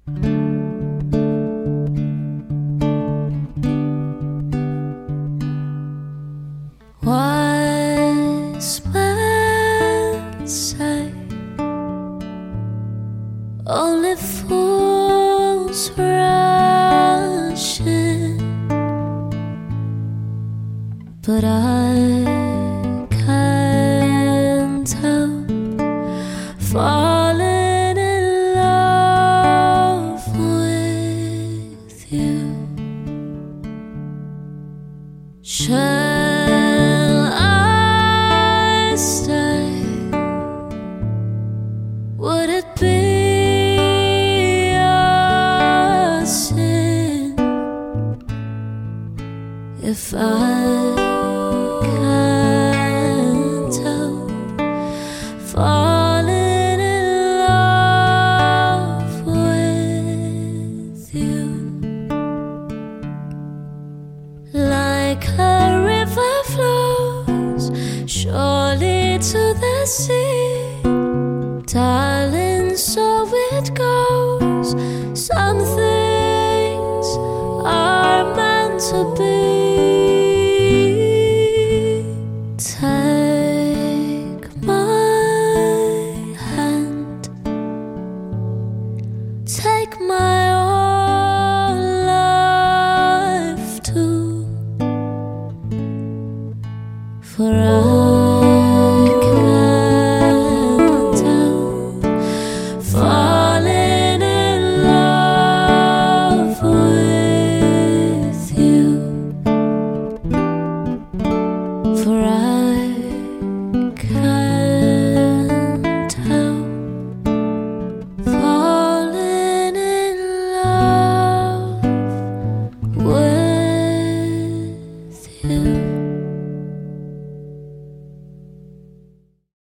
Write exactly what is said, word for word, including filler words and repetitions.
Wise men say only fools rush in, but I can't help falling in love with you. Shall I stay? Would it be a sin if I can't help falling in love with you? Like a river flows surely to the sea, darling, so it goes. Some things are meant to be. Take my hand, take my